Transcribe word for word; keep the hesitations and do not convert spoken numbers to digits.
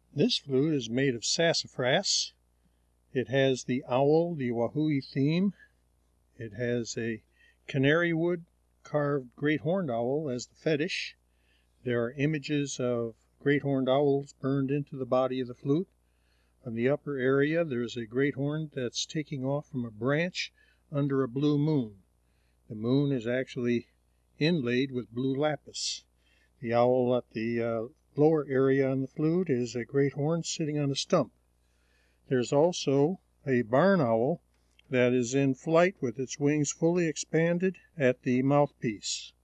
This flute is made of sassafras. It has the owl, the Wahui theme. It has a canary wood carved great horned owl as the fetish. There are images of great horned owls burned into the body of the flute. On the upper area, there is a great horn that's taking off from a branch under a blue moon. The moon is actually inlaid with blue lapis. The owl at the uh, lower area on the flute is a great horn sitting on a stump. There's also a barn owl that is in flight with its wings fully expanded at the mouthpiece.